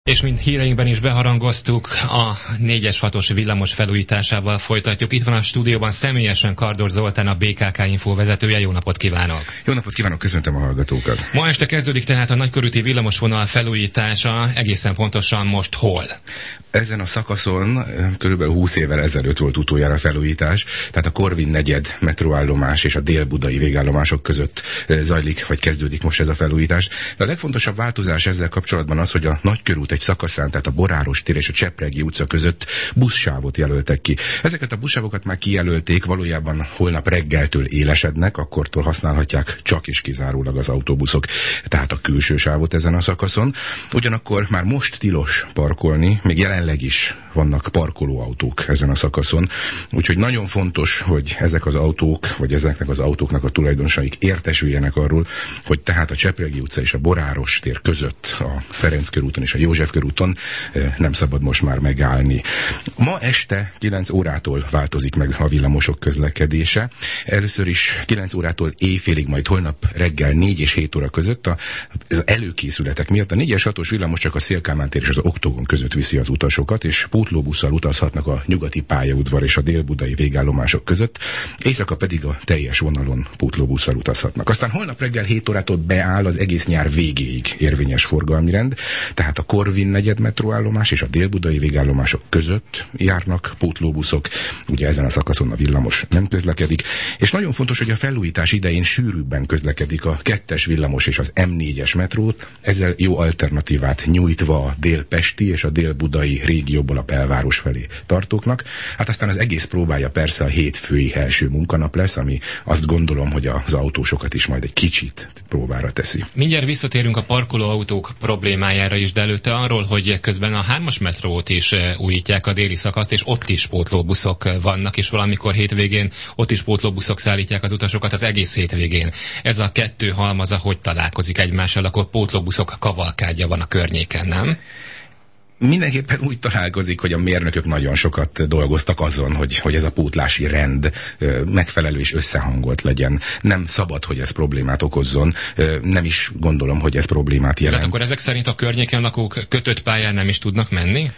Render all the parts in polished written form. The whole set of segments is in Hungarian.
És mint híreinkben is beharangoztuk, a 4-es 6-os villamos felújításával folytatjuk. Itt van a stúdióban személyesen Kardor Zoltán, a BKK Info vezetője. Jó napot kívánok! Jó napot kívánok, köszöntöm a hallgatókat! Ma este kezdődik tehát a nagykörúti villamosvonal felújítása, egészen pontosan most hol? Ezen a szakaszon körülbelül 20 évvel ezelőtt volt utoljára felújítás, tehát a Korvin negyed metróállomás és a dél-budai végállomások között zajlik, vagy kezdődik most ez a felújítás. De a legfontosabb változás ezzel kapcsolatban az, hogy a nagykörút egy szakaszán, tehát a Boráros tér és a Csepregi utca között buszsávot jelöltek ki. Ezeket a buszsávokat már kijelölték, valójában holnap reggeltől élesednek, akkortól használhatják csak és kizárólag az autóbuszok, tehát a külső sávot ezen a szakaszon. Ugyanakkor már most tilos parkolni, még jelenleg is vannak parkolóautók ezen a szakaszon, úgyhogy nagyon fontos, hogy ezek az autók, vagy ezeknek az autóknak a tulajdonosaik értesüljenek arról, hogy tehát a Csepregi utca és a Boráros tér között, a Ferenc körúton és a József körúton nem szabad most már megállni. Ma este 9 órától változik meg a villamosok közlekedése. Először is 9 órától éjfélig, majd holnap reggel 4 és 7 óra között az előkészületek miatt a 4-es 6-os villamos csak a Széll-Kálmán tér és az Oktogon között viszi az utasokat, és pótlóbusszal utazhatnak a nyugati pályaudvar és a dél-budai végállomások között, éjszaka pedig a teljes vonalon pótlóbusszal utazhatnak. Aztán holnap reggel 7 órától beáll az egész nyár végéig érvényes forgalmi rend, tehát a Korvin negyed metróállomás és a dél-budai végállomások között járnak pótlóbuszok, ugye ezen a szakaszon a villamos nem közlekedik, és nagyon fontos, hogy a felújítás idején sűrűbben közlekedik a 2-es villamos és az M4-es metrót, ezzel jó alternatívát nyújtva a délpesti és a délbudai régióból a belváros felé tartóknak. Hát aztán az egész próbája persze a hétfői első munkanap lesz, ami azt gondolom, hogy az autósokat is majd egy kicsit próbára teszi. Mindjárt visszatérünk a parkolóautók problémájára is, de előtte arról, hogy közben a 3-as metrót is újítják, a déli szakaszt, és ott is pótlóbuszok vannak, és valamikor hétvégén ott is pótlóbuszok szállítják az utasokat az egész hétvégén. Ez a kettő halmaza hogy találkozik egymással, akkor pótlóbuszok kavalkádja van a környéken, nem? Mindenképpen úgy találkozik, hogy a mérnökök nagyon sokat dolgoztak azon, hogy ez a pótlási rend megfelelő és összehangolt legyen. Nem szabad, hogy ez problémát okozzon. Nem is gondolom, hogy ez problémát jelent. Tehát akkor ezek szerint a környéken lakók kötött pályán nem is tudnak menni?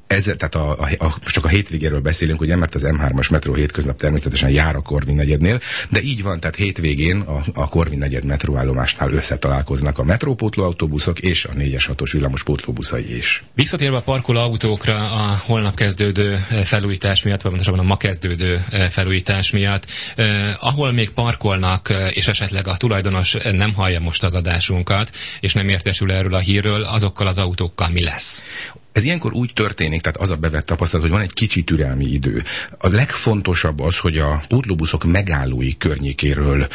Tehát csak a hétvégéről beszélünk, ugye, mert az M3-as metró hétköznap természetesen jár a Korvin negyednél, de így van, tehát hétvégén a Korvin negyed metróállomásnál összetalálkoznak a metrópótlóautóbuszok és a 4-es 6-os villamos pótlóbuszai is. Visszatérve a parkolóautókra a holnap kezdődő felújítás miatt, vagy pontosabban a ma kezdődő felújítás miatt, ahol még parkolnak, és esetleg a tulajdonos nem hallja most az adásunkat, és nem értesül erről a hírről, azokkal az autókkal mi lesz? Ez ilyenkor úgy történik, tehát az a bevett tapasztalat, hogy van egy kicsi türelmi idő. A legfontosabb az, hogy a pótlóbuszok megállói környékéről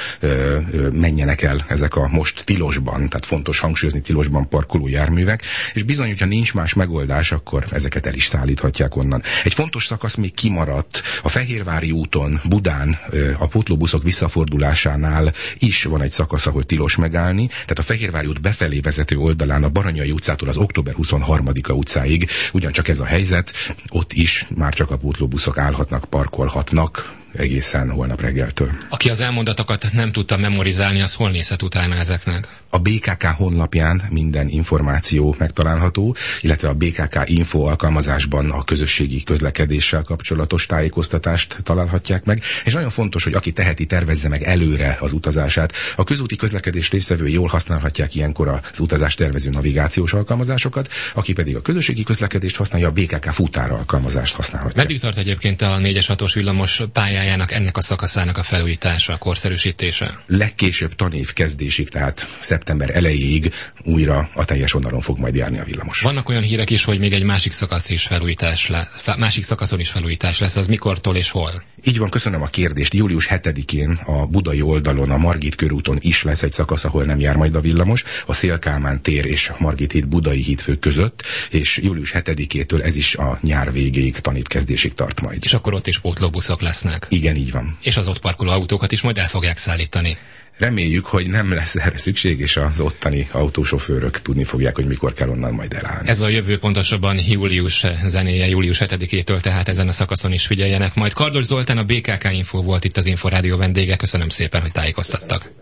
menjenek el ezek a most tilosban, tehát fontos hangsúlyozni, tilosban parkoló járművek, és bizony, hogyha nincs más megoldás, akkor ezeket el is szállíthatják onnan. Egy fontos szakasz még kimaradt. A Fehérvári úton, Budán, a pótlóbuszok visszafordulásánál is van egy szakasz, ahol tilos megállni, tehát a Fehérvári út befelé vezető oldalán a Baranyai utcától az Október 23-a utcáig ugyancsak ez a helyzet, ott is már csak a pótlóbuszok állhatnak, parkolhatnak egészen holnap reggeltől. Aki az elmondatokat nem tudta memorizálni, az hol nézhet utána ezeknek? A BKK honlapján minden információ megtalálható, illetve a BKK Info alkalmazásban a közösségi közlekedéssel kapcsolatos tájékoztatást találhatják meg, és nagyon fontos, hogy aki teheti, tervezze meg előre az utazását. A közúti közlekedés résztvevői jól használhatják ilyenkor az utazást tervező navigációs alkalmazásokat, aki pedig a közösségi közlekedést használja, a BKK futár alkalmazást használhatja. Meddig tart egyébként a 4-es 6-os villamos pályájának, ennek a szakaszának a felújítása, a korszerűsítése? Legkésőbb tanév kezdésig, tehát szeptember elejéig újra a teljes vonalon fog majd járni a villamos. Vannak olyan hírek is, hogy még egy másik szakaszon is felújítás lesz. Az mikortól és hol? Így van, köszönöm a kérdést. Július 7-én a budai oldalon, a Margit körúton is lesz egy szakasz, ahol nem jár majd a villamos, a Széll-Kálmán tér és a Margit híd budai hídfő között, és július 7-től ez is a nyár végéig, tanévkezdésig tart majd. És akkor ott is pótlóbuszok lesznek? Igen, így van. És az ott parkoló autókat is majd el fogják szállítani? Reméljük, hogy nem lesz erre szükség, és az ottani autósofőrök tudni fogják, hogy mikor kell onnan majd elállni. Ez a jövő, pontosabban július zenéje, július 7-től, tehát ezen a szakaszon is figyeljenek. Majd Kardor Zoltán, a BKK Info volt itt az Inforádió vendége. Köszönöm szépen, hogy tájékoztattak.